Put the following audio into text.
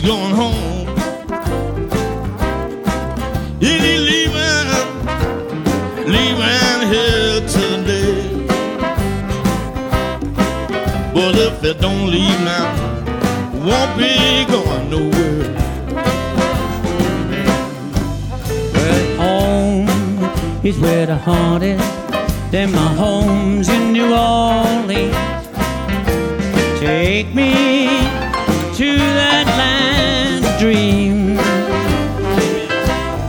going home. Is he leaving here today? But if they don't leave now, won't be going nowhere. Well, home is where the heart is. Then my home's in New Orleans. Take me to that land of dreams.